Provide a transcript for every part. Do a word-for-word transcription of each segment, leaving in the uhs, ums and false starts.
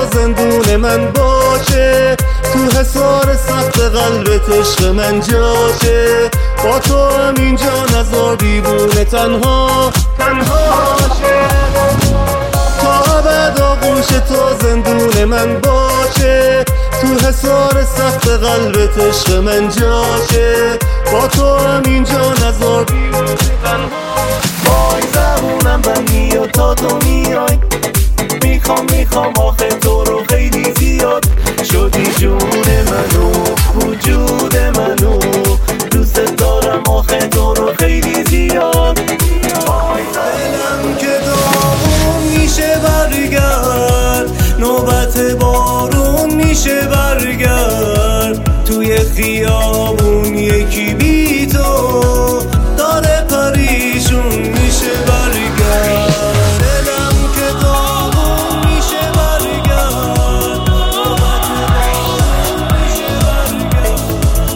زندون من باشه، تو حصار سخت قلبت عشق من جاشه. با تو هم اینجا نذار دیوونه تنها تنها شه، تا ابد آغوش تو زندون من باشه، تو حصار سخت قلبت عشق من جاشه. با تو هم اینجا نذار دیوونه تنها. وای زبونم بندی و تا تو میای، میخوام میخوام آخه تو رو خیلی زیاد. شدی جون منو وجود منو، دوست دارم آخه تو رو خیلی زیاد. دلم که داغون میشه برگرد، نوبت بارون میشه برگرد. توی خیابون یکی بی تو داره پریشون میشه برگرد. دلم که داغون میشه برگرد، نوبت بارون میشه برگرد.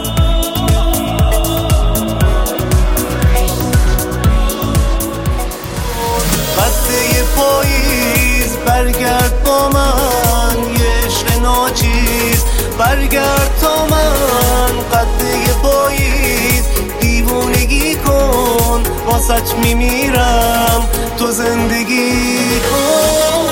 بسته پاییز برگرد با من، یه عشق ناچیز برگرد تا من. قده پاییز دیوونگی کن، واسط میمیرم تو زندگی کن.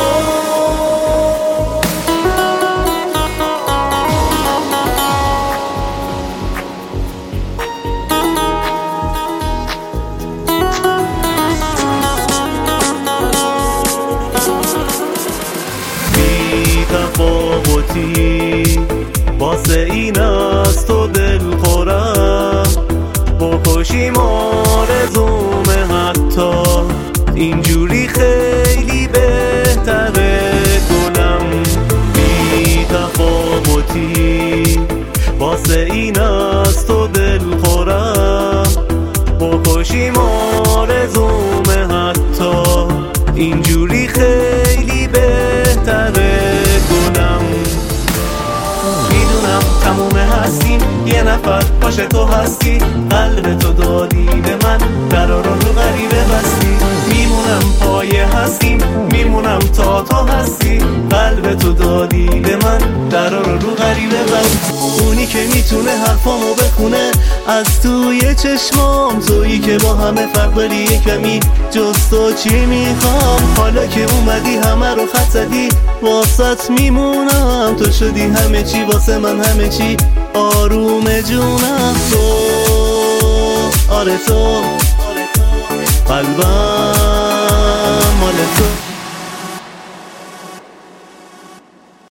بی تفاوتی واسه این از تو دل خورم، بکشیم آرزومه حتی اینجوری خیلی بهتره. گلم بی تفاوتی واسه این از تو دل خورم، بکشیم آرزومه حتی اینجوری خیلی بهتره. گلم میدونم تموم هستیم، یه نفر باشه تو هستی. قلب تو دادی به من، درا رو رو غریبه بستی. میمونم پایه هستیم، میمونم تا تو هستی. قلب تو دادی به من، درا رو رو غریبه بستی. اونی که میتونه حرفامو بخونه از توی چشمام، تویی که با همه فرق داری یه کمی جز تو چی میخوام. حالا که اومدی همه رو خط زدی، واسط میمونم. تو شدی همه چی واسه من، همه چی آروم جونم. تو آره تو قلبم مال تو.